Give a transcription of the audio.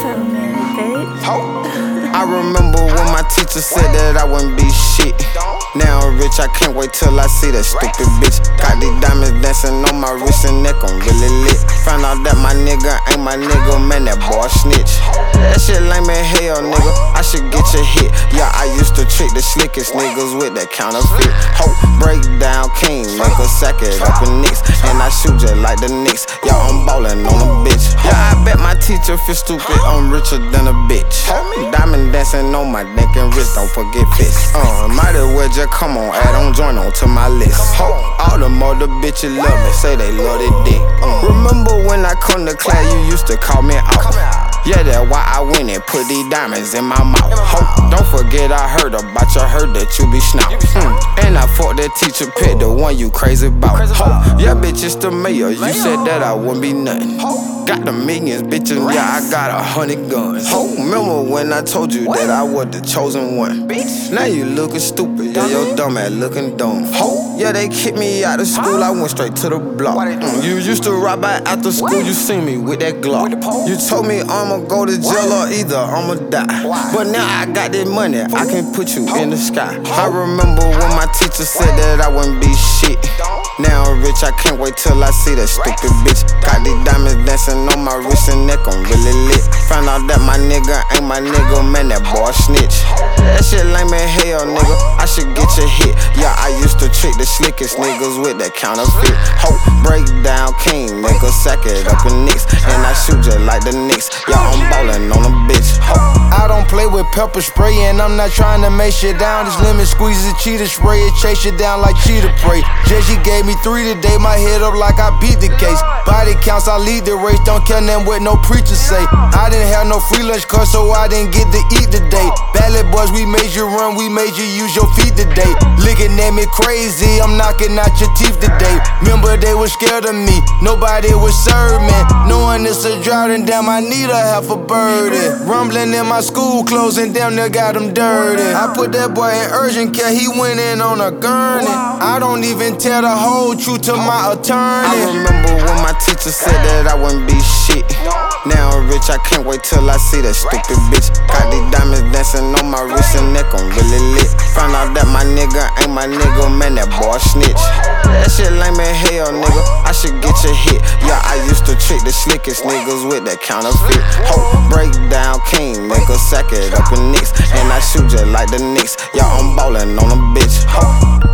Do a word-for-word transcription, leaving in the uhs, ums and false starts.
So many, bitch. I remember when my teacher said that I wouldn't be shit. Now I'm rich, I can't wait till I see that stupid bitch. Got these diamonds dancing on my wrist and neck, I'm really lit. Found out that my nigga ain't my nigga, man, that boy snitch. That shit lame as hell, nigga, I should get your hit. Yeah, I used to trick the slickest niggas with that counterfeit. Ho, break down king, nigga, sack it up in Knicks. And I shoot just like the Knicks, yeah, I'm ballin' on a bitch. Yeah, I bet my teacher feel stupid, I'm richer than a bitch. Diamond dancing on my neck and wrist, don't forget fists. Uh, might as well just come on, add on, join on to my list. Ho, all the mother bitches love me, say they love that dick. Uh, remember when I come to class, you used to call me out. Yeah, that's why I went and put these diamonds in my mouth. Ho, don't forget I heard about you, heard that you be snout. Mm, and I fought that teacher pet, the one you crazy about. Ho, yeah, bitch, it's the mayor, you said that I wouldn't be nothing. Got the millions, bitches, yeah, I got a hundred guns. Ho, remember when I told you that I was the chosen one? Now you looking stupid, yeah, your dumb ass looking dumb. Ho, yeah, they kicked me out of school, I went straight to the block. Mm, you used to ride by after school, you seen me with that Glock. You told me I'ma go to jail or either I'ma die. But now I got this money, I can put you in the sky. I remember when my teacher said that I wouldn't be shit. Now I'm rich, I can't wait till I see that stupid bitch. Got these diamonds dancing on my wrist and neck, I'm really lit. Found out that my nigga ain't my nigga, man, that boy snitch. That shit lame as hell, nigga, I should get your hit. Yeah, I used to trick the slickest niggas with that counterfeit. Ho, break down king, nigga, sack it up in Knicks. And I shoot just like the Knicks, yeah, I'm ballin' on a bitch. Ho, I don't play with pepper spray, and I'm not trying to make shit down. This lemon squeeze is cheetah spray, it chase you down like cheetah prey. Jesse gave me three today, my head up like I beat the case. Body counts, I lead the race, don't care nothing what no preacher say. I didn't have no free lunch cause so I didn't get to eat today. Ballad boys, we made you run, we made you use your feet today. Looking at me crazy, I'm knocking out your teeth today. Remember they was scared of me, nobody would serve me. Knowing it's a drought and damn I need a half a birdie. Rumbling in my school clothes and damn near got them dirty. I put that boy in urgent care, he went in on a gurney. I don't even tell the whole truth to my attorney. I remember when my teacher said that I wouldn't be shit. Now I'm rich, I can't wait till I see that stupid bitch. Got these diamonds dancing on my wrist and neck, I'm really lit. Found out that my nigga ain't my nigga, man, that boy snitch. That shit lame as hell, nigga, I should get your hit. Yeah, I used to trick the slickest niggas with that counterfeit. Ho, break down king, nigga, sack it up in Knicks. And I shoot just like the Knicks, yeah, I'm ballin' on a bitch. Ho.